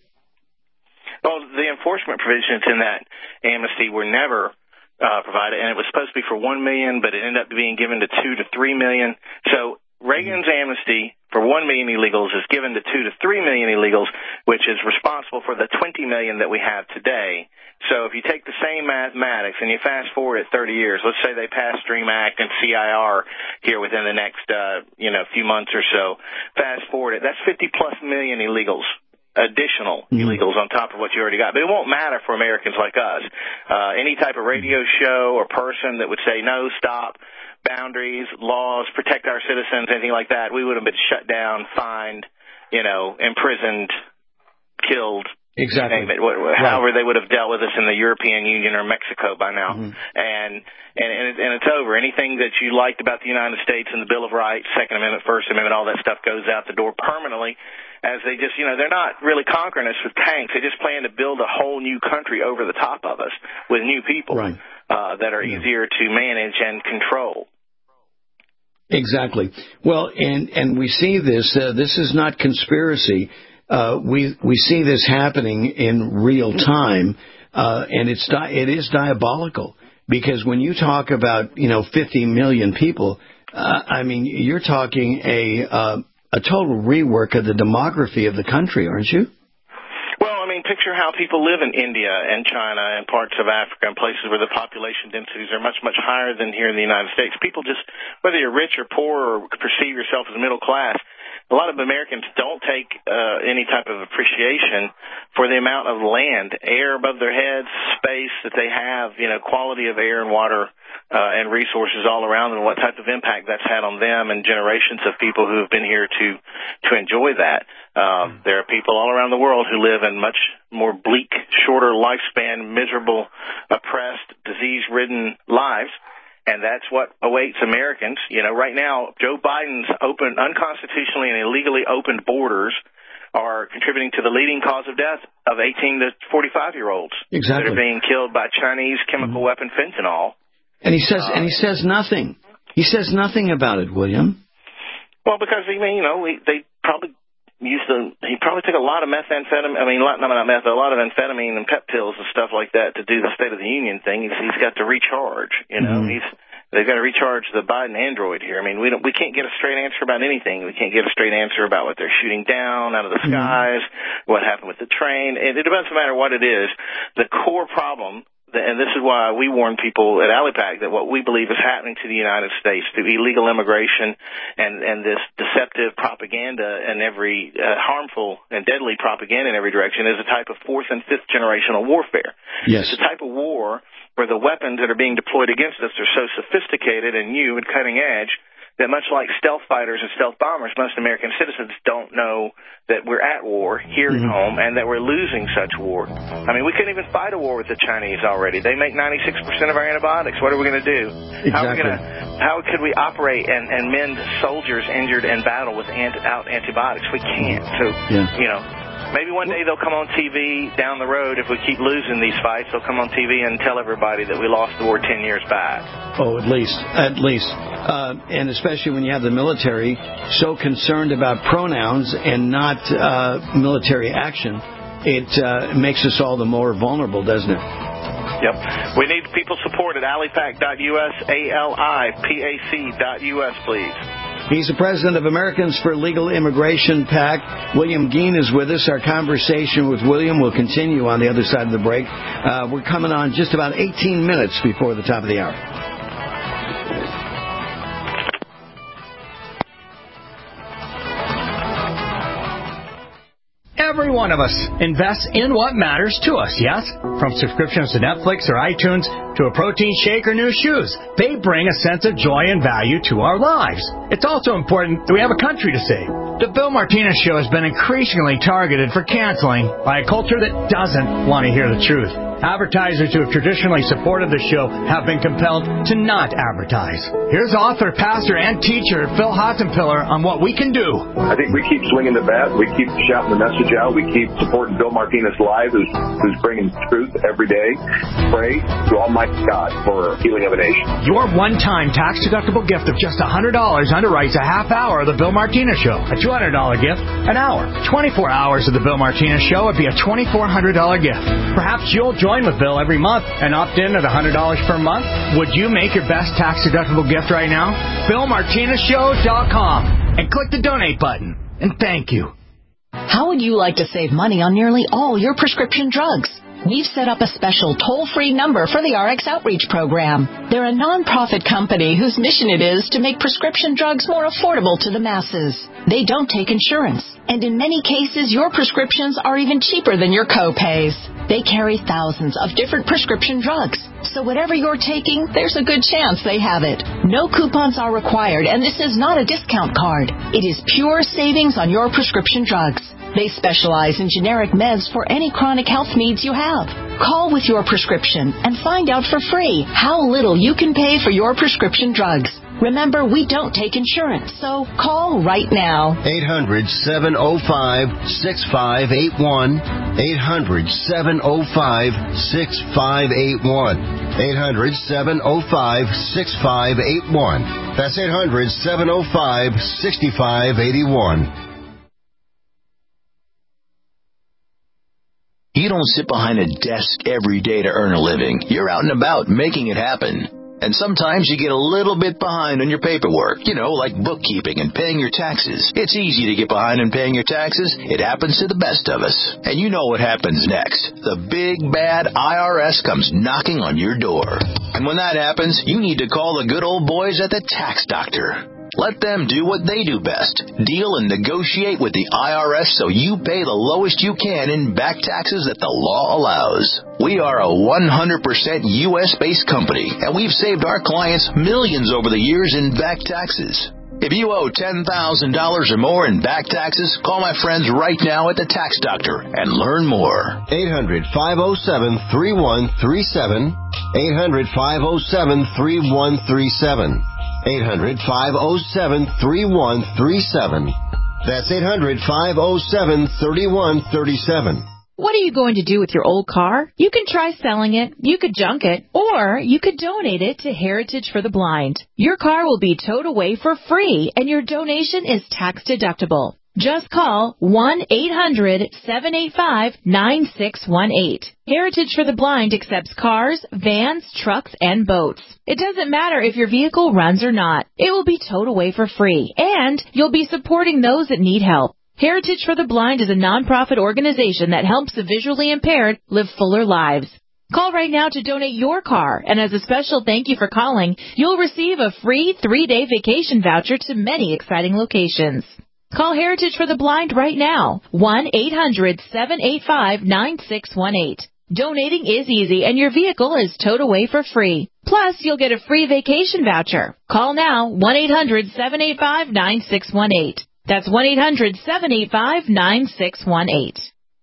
Well, the enforcement provisions in that amnesty were never provided, and it was supposed to be for 1 million, but it ended up being given to 2 to 3 million. So Reagan's amnesty for 1 million illegals is given to 2 to 3 million illegals, which is responsible for the 20 million that we have today. So if you take the same mathematics and you fast forward it 30 years, let's say they pass DREAM Act and CIR here within the next few months or so, fast forward it, that's 50-plus million illegals. Additional illegals on top of what you already got. But it won't matter for Americans like us. Any type of radio show or person that would say, no, stop, boundaries, laws, protect our citizens, anything like that, we would have been shut down, fined, imprisoned, killed. Exactly. Name it. However they would have dealt with us in the European Union or Mexico by now. And it's over. Anything that you liked about the United States and the Bill of Rights, Second Amendment, First Amendment, all that stuff goes out the door permanently, as they just, they're not really conquering us with tanks. They just plan to build a whole new country over the top of us with new people that are easier to manage and control. Exactly. Well, and we see this. This is not conspiracy. We see this happening in real time, and it is diabolical, because when you talk about 50 million people, I mean, you're talking a total rework of the demography of the country, aren't you? Well, I mean, picture how people live in India and China and parts of Africa and places where the population densities are much, much higher than here in the United States. People just, whether you're rich or poor or perceive yourself as middle class, a lot of Americans don't take any type of appreciation for the amount of land, air above their heads, space that they have, quality of air and water and resources all around, and what type of impact that's had on them and generations of people who have been here to enjoy that. There are people all around the world who live in much more bleak, shorter lifespan, miserable, oppressed, disease-ridden lives. And that's what awaits Americans. Right now, Joe Biden's unconstitutionally and illegally opened borders are contributing to the leading cause of death of 18 to 45-year-olds that are being killed by Chinese chemical weapon fentanyl. And he says nothing. He says nothing about it, William. Well, because they probably he probably took a lot of methamphetamine. I mean, not meth, a lot of amphetamine and pep pills and stuff like that to do the State of the Union thing. He's got to recharge. They've got to recharge the Biden android here. I mean, we can't get a straight answer about anything. We can't get a straight answer about what they're shooting down out of the skies, what happened with the train. It doesn't matter what it is. The core problem, and this is why we warn people at ALIPAC that what we believe is happening to the United States through illegal immigration and this deceptive propaganda and every harmful and deadly propaganda in every direction is a type of fourth and fifth generational warfare. Yes. It's a type of war where the weapons that are being deployed against us are so sophisticated and new and cutting edge that much like stealth fighters and stealth bombers, most American citizens don't know that we're at war here at home and that we're losing such war. I mean, we couldn't even fight a war with the Chinese already. They make 96% of our antibiotics. What are we going to do? Exactly. How could we operate and mend soldiers injured in battle with antibiotics? We can't. So, maybe one day they'll come on TV down the road. If we keep losing these fights, they'll come on TV and tell everybody that we lost the war 10 years back. Oh, at least. And especially when you have the military so concerned about pronouns and not military action, it makes us all the more vulnerable, doesn't it? Yep. We need people support at alipac.us, ALIPAC.us, please. He's the president of Americans for Legal Immigration PAC. William Geen is with us. Our conversation with William will continue on the other side of the break. We're coming on just about 18 minutes before the top of the hour. Every one of us invests in what matters to us, yes? From subscriptions to Netflix or iTunes to a protein shake or new shoes, they bring a sense of joy and value to our lives. It's also important that we have a country to save. The Bill Martinez Show has been increasingly targeted for canceling by a culture that doesn't want to hear the truth. Advertisers who have traditionally supported the show have been compelled to not advertise. Here's author, pastor, and teacher Phil Hossenpiller on what we can do. I think we keep swinging the bat. We keep shouting the message out. We keep supporting Bill Martinez Live, who's bringing truth every day. Pray to Almighty God for healing of a nation. Your one-time tax-deductible gift of just $100 underwrites a half hour of the Bill Martinez Show. A $200 gift, an hour. 24 hours of the Bill Martinez Show would be a $2,400 gift. Perhaps you'll join with Bill every month and opt in at $100 per month. Would you make your best tax-deductible gift right now? BillMartinezShow.com and click the donate button. And thank you. How would you like to save money on nearly all your prescription drugs? We've set up a special toll-free number for the RX Outreach Program. They're a non-profit company whose mission it is to make prescription drugs more affordable to the masses. They don't take insurance, and in many cases, your prescriptions are even cheaper than your co-pays. They carry thousands of different prescription drugs, so whatever you're taking, there's a good chance they have it. No coupons are required, and this is not a discount card. It is pure savings on your prescription drugs. They specialize in generic meds for any chronic health needs you have. Call with your prescription and find out for free how little you can pay for your prescription drugs. Remember, we don't take insurance, so call right now. 800-705-6581. 800-705-6581. 800-705-6581. That's 800-705-6581. You don't sit behind a desk every day to earn a living. You're out and about making it happen. And sometimes you get a little bit behind on your paperwork, like bookkeeping and paying your taxes. It's easy to get behind in paying your taxes. It happens to the best of us. And you know what happens next. The big, bad IRS comes knocking on your door. And when that happens, you need to call the good old boys at the Tax Doctor. Let them do what they do best. Deal and negotiate with the IRS so you pay the lowest you can in back taxes that the law allows. We are a 100% U.S.-based company, and we've saved our clients millions over the years in back taxes. If you owe $10,000 or more in back taxes, call my friends right now at the Tax Doctor and learn more. 800-507-3137. 800-507-3137. 800-507-3137. That's 800-507-3137. What are you going to do with your old car? You can try selling it, you could junk it, or you could donate it to Heritage for the Blind. Your car will be towed away for free, and your donation is tax deductible. Just call 1-800-785-9618. Heritage for the Blind accepts cars, vans, trucks, and boats. It doesn't matter if your vehicle runs or not. It will be towed away for free, and you'll be supporting those that need help. Heritage for the Blind is a nonprofit organization that helps the visually impaired live fuller lives. Call right now to donate your car, and as a special thank you for calling, you'll receive a free 3-day vacation voucher to many exciting locations. Call Heritage for the Blind right now, 1-800-785-9618. Donating is easy, and your vehicle is towed away for free. Plus, you'll get a free vacation voucher. Call now, 1-800-785-9618. That's 1-800-785-9618.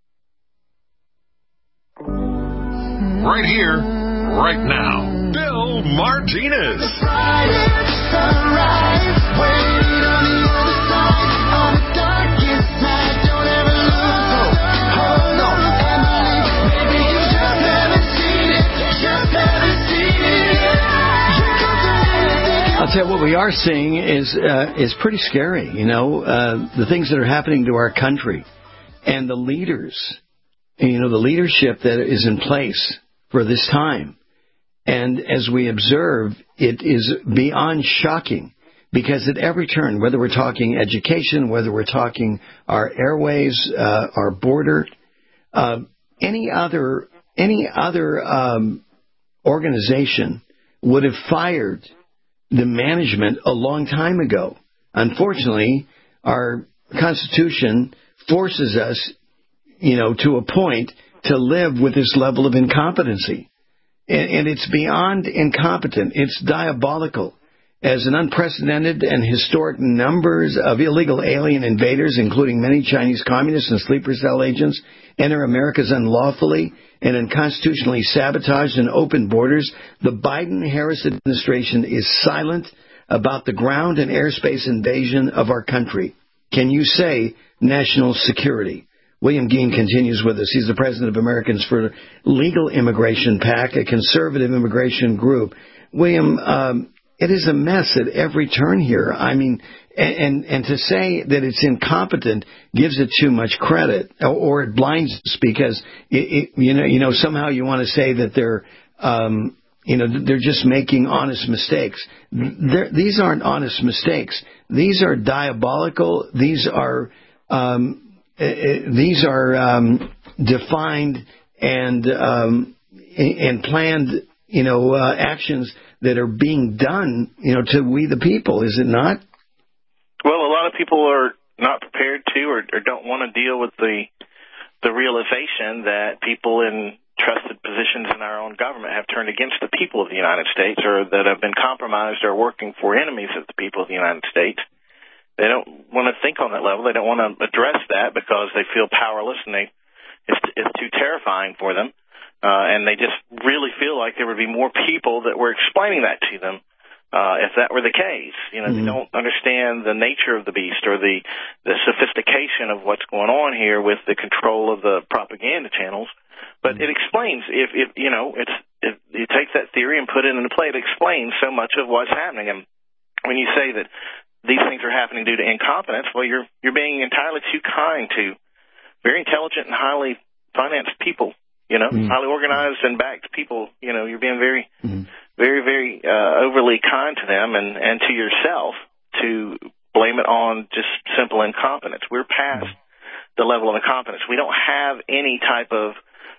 Right here, right now, Bill Martinez. I'll tell you what we are seeing is pretty scary. You know, the things that are happening to our country and the leaders, you know, the leadership that is in place for this time. And as we observe, it is beyond shocking because at every turn, whether we're talking education, whether we're talking our airways, our border, any other organization would have fired the management a long time ago. Unfortunately, our Constitution forces us, you know, to a point to live with this level of incompetency. And it's beyond incompetent. It's diabolical. As an unprecedented and historic numbers of illegal alien invaders, including many Chinese communists and sleeper cell agents, enter Americas unlawfully and unconstitutionally sabotage and open borders, the Biden-Harris administration is silent about the ground and airspace invasion of our country. Can you say national security? William Geen continues with us. He's the president of Americans for Legal Immigration PAC, a conservative immigration group. William, it is a mess at every turn here. I mean, and to say that it's incompetent gives it too much credit, or it blinds us because somehow you want to say that they're just making honest mistakes. These aren't honest mistakes. These are diabolical. These are defined and planned, actions that are being done, to we the people, is it not? Well, a lot of people are not prepared to or don't want to deal with the realization that people in trusted positions in our own government have turned against the people of the United States, or that have been compromised or working for enemies of the people of the United States. They don't want to think on that level. They don't want to address that because they feel powerless and it's too terrifying for them. And they just really feel like there would be more people that were explaining that to them if that were the case. They don't understand the nature of the beast or the sophistication of what's going on here with the control of the propaganda channels. But it explains, if you take that theory and put it into play, it explains so much of what's happening. And when you say that these things are happening due to incompetence, well, you're being entirely too kind to very intelligent and highly financed people. Highly organized and backed people. You're being very, very, very overly kind to them and to yourself to blame it on just simple incompetence. We're past the level of incompetence. We don't have any type of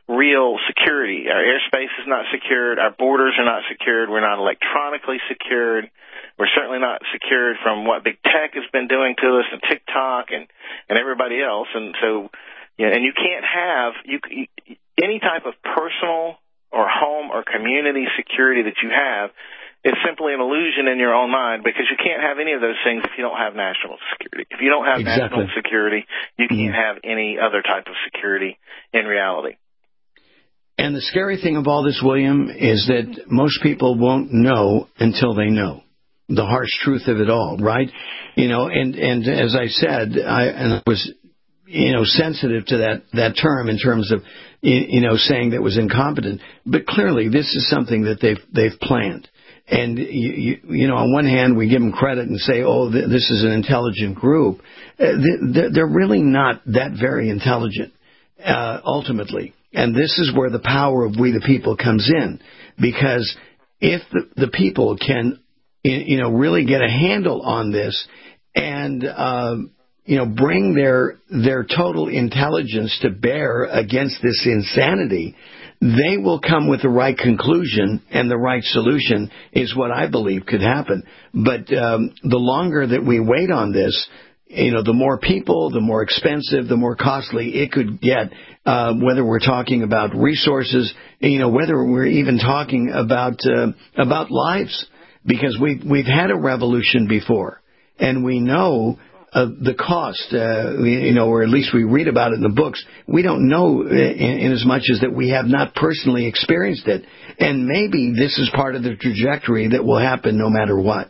real security. Our airspace is not secured. Our borders are not secured. We're not electronically secured. We're certainly not secured from what big tech has been doing to us and TikTok and everybody else. And so, and you can't have any type of personal or home or community security that you have is simply an illusion in your own mind, because you can't have any of those things if you don't have national security. If you don't have national security, you can't have any other type of security in reality. And the scary thing of all this, William, is that most people won't know until they know the harsh truth of it all, right? And as I said, I was, sensitive to that term in terms of, saying that was incompetent. But clearly, this is something that they've planned. And, on one hand, we give them credit and say, this is an intelligent group. They're really not that very intelligent, ultimately. And this is where the power of we the people comes in. Because if the people can, really get a handle on this and, bring their total intelligence to bear against this insanity, they will come with the right conclusion, and the right solution is what I believe could happen. But the longer that we wait on this, the more people, the more expensive, the more costly it could get, whether we're talking about resources, whether we're even talking about lives, because we've had a revolution before, and we know the cost, or at least we read about it in the books. We don't know in as much as that we have not personally experienced it. And maybe this is part of the trajectory that will happen no matter what.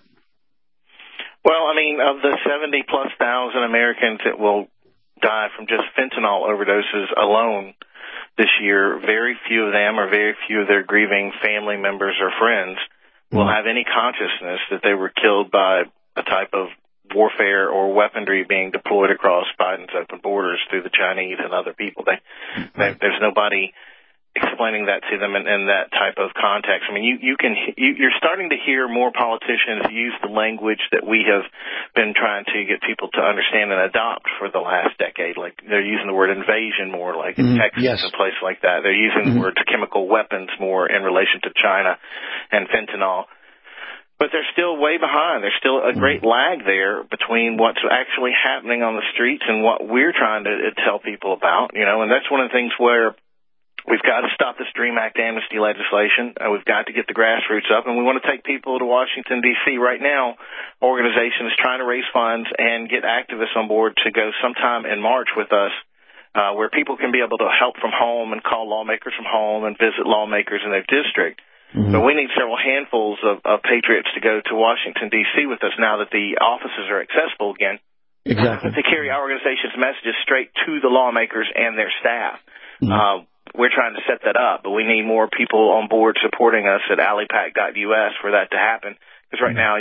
Well, of the 70,000+ Americans that will die from just fentanyl overdoses alone this year, very few of them or very few of their grieving family members or friends will have any consciousness that they were killed by a type of warfare or weaponry being deployed across Biden's open borders through the Chinese and other people. There's nobody explaining that to them in that type of context. You're starting to hear more politicians use the language that we have been trying to get people to understand and adopt for the last decade. Like they're using the word invasion more, like in Texas and places like that. They're using the word chemical weapons more in relation to China and fentanyl. But they're still way behind. There's still a great lag there between what's actually happening on the streets and what we're trying to tell people about, and that's one of the things where we've got to stop this DREAM Act amnesty legislation. We've got to get the grassroots up, and we want to take people to Washington, D.C. Right now, organizations trying to raise funds and get activists on board to go sometime in March with us, where people can be able to help from home and call lawmakers from home and visit lawmakers in their district. But we need several handfuls of patriots to go to Washington, D.C. with us now that the offices are accessible again. Exactly. To carry our organization's messages straight to the lawmakers and their staff. We're trying to set that up, but we need more people on board supporting us at allypac.us for that to happen. Because right now,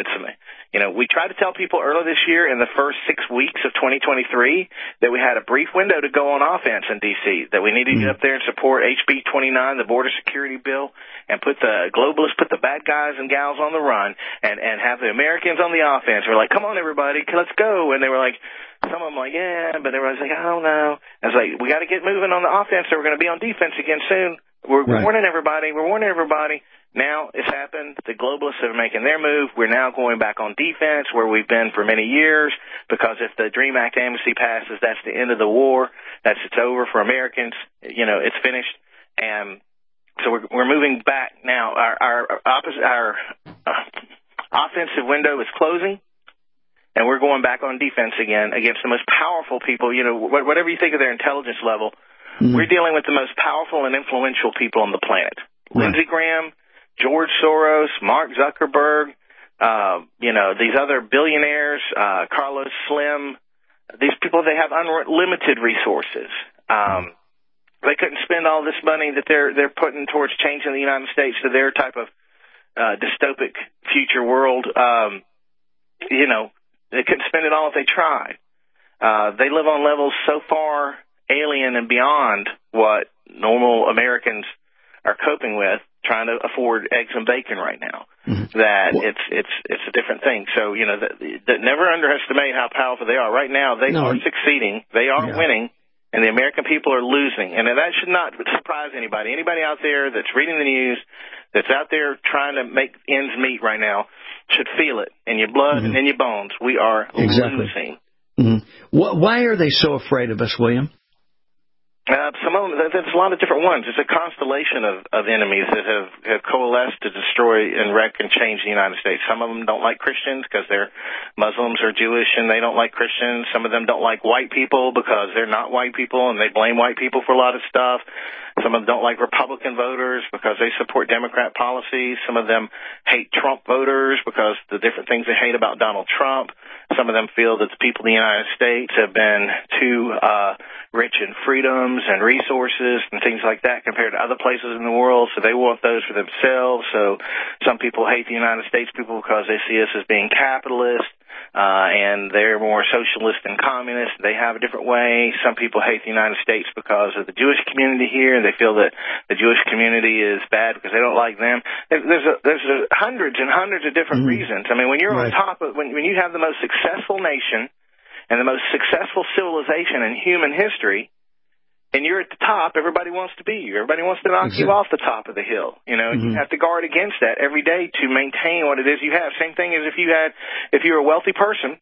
we tried to tell people earlier this year in the first 6 weeks of 2023 that we had a brief window to go on offense in D.C., that we needed to get up there and support HB 29, the border security bill, and put the globalists, put the bad guys and gals on the run, and have the Americans on the offense. We're like, come on, everybody, let's go. And they were like, some of them like, yeah, but everybody's like, I don't know. I was like, we got to get moving on the offense, or we're going to be on defense again soon. We're warning everybody. We're warning everybody. Now it's happened. The globalists are making their move. We're now going back on defense where we've been for many years, because if the DREAM Act amnesty passes, that's the end of the war. It's over for Americans. It's finished. And so we're moving back now. Our offensive window is closing, and we're going back on defense again against the most powerful people. Whatever you think of their intelligence level, we're dealing with the most powerful and influential people on the planet. Lindsey Graham, George Soros, Mark Zuckerberg, these other billionaires, Carlos Slim, these people, they have unlimited resources. They couldn't spend all this money that they're putting towards changing the United States to their type of dystopic future world. They couldn't spend it all if they tried. They live on levels so far alien and beyond what normal Americans are coping with, trying to afford eggs and bacon right now, that it's a different thing. So, that never underestimate how powerful they are. Right now, they are succeeding. They are winning. And the American people are losing. And that should not surprise anybody. Anybody out there that's reading the news, that's out there trying to make ends meet right now, should feel it in your blood and in your bones. We are losing. Why are they so afraid of us, William? Some of them, there's a lot of different ones. It's a constellation of enemies that have coalesced to destroy and wreck and change the United States. Some of them don't like Christians because they're Muslims or Jewish and they don't like Christians. Some of them don't like white people because they're not white people and they blame white people for a lot of stuff. Some of them don't like Republican voters because they support Democrat policies. Some of them hate Trump voters because the different things they hate about Donald Trump. Some of them feel that the people of the United States have been too rich in freedoms and resources and things like that compared to other places in the world, so they want those for themselves. So some people hate the United States people because they see us as being capitalist, and they're more socialist and communist. They have a different way. Some people hate the United States because of the Jewish community here, and they feel that the Jewish community is bad because they don't like them. There's hundreds and hundreds of different reasons. I mean, when you're on top of, when you have the most successful nation and the most successful civilization in human history, and you're at the top, everybody wants to be you. Everybody wants to knock you off the top of the hill. You know, you have to guard against that every day to maintain what it is you have. Same thing as if you're a wealthy person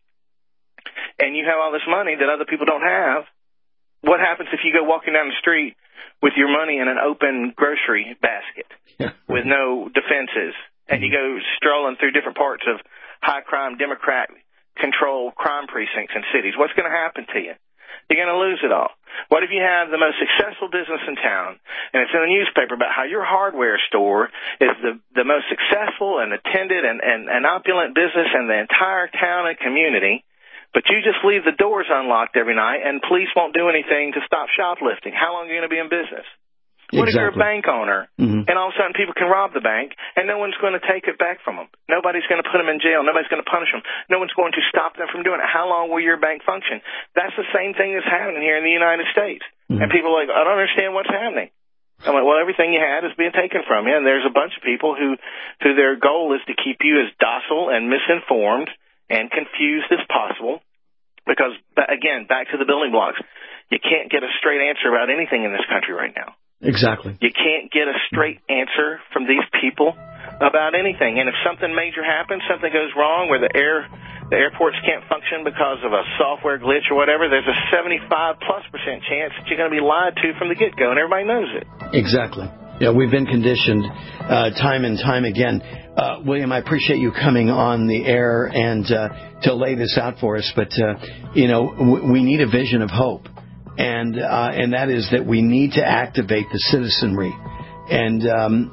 and you have all this money that other people don't have. What happens if you go walking down the street with your money in an open grocery basket with no defenses, and you go strolling through different parts of high crime, Democrat controlled crime precincts in cities? What's going to happen to you? You're going to lose it all. What if you have the most successful business in town, and it's in the newspaper about how your hardware store is the most successful and attended and opulent business in the entire town and community, but you just leave the doors unlocked every night and police won't do anything to stop shoplifting? How long are you going to be in business? What if you're a bank owner and all of a sudden people can rob the bank and no one's going to take it back from them? Nobody's going to put them in jail. Nobody's going to punish them. No one's going to stop them from doing it. How long will your bank function? That's the same thing that's happening here in the United States. And people are like, I don't understand what's happening. I'm like, well, everything you had is being taken from you, and there's a bunch of people who their goal is to keep you as docile and misinformed and confused as possible because, again, back to the building blocks, you can't get a straight answer about anything in this country right now. Exactly. You can't get a straight answer from these people about anything. And if something major happens, something goes wrong where the airports can't function because of a software glitch or whatever, there's a 75+% chance that you're going to be lied to from the get-go, and everybody knows it. Exactly. Yeah, we've been conditioned time and time again. William, I appreciate you coming on the air and to lay this out for us. But, we need a vision of hope. And that is that we need to activate the citizenry. And,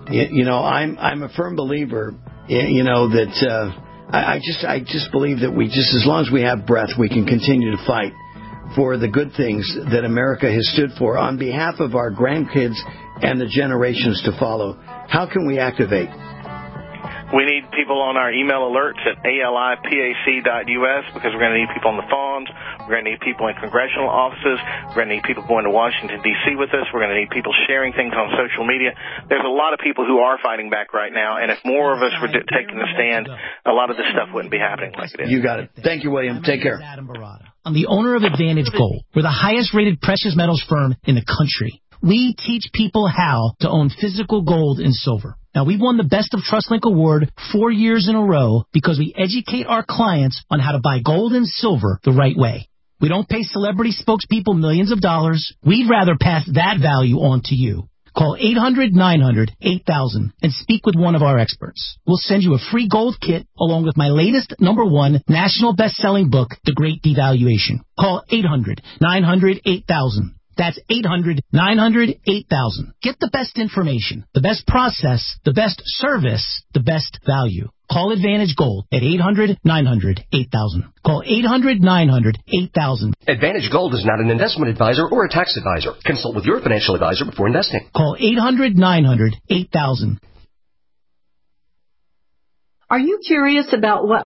I'm a firm believer, that I just believe that as long as we have breath, we can continue to fight for the good things that America has stood for on behalf of our grandkids and the generations to follow. How can we activate? We need people on our email alerts at alipac.us because we're going to need people on the phones. We're going to need people in congressional offices. We're going to need people going to Washington, D.C. with us. We're going to need people sharing things on social media. There's a lot of people who are fighting back right now, and if more of us were taking the stand, a lot of this stuff wouldn't be happening like it is. You got it. Thank you, William. Take care. I'm the owner of Advantage Gold. We're the highest-rated precious metals firm in the country. We teach people how to own physical gold and silver. Now, we've won the Best of TrustLink Award 4 years in a row because we educate our clients on how to buy gold and silver the right way. We don't pay celebrity spokespeople millions of dollars. We'd rather pass that value on to you. Call 800-900-8000 and speak with one of our experts. We'll send you a free gold kit along with my latest #1 national best-selling book, The Great Devaluation. Call 800-900-8000. That's 800-900-8000. Get the best information, the best process, the best service, the best value. Call Advantage Gold at 800-900-8000. Call 800-900-8000. Advantage Gold is not an investment advisor or a tax advisor. Consult with your financial advisor before investing. Call 800-900-8000. Are you curious about what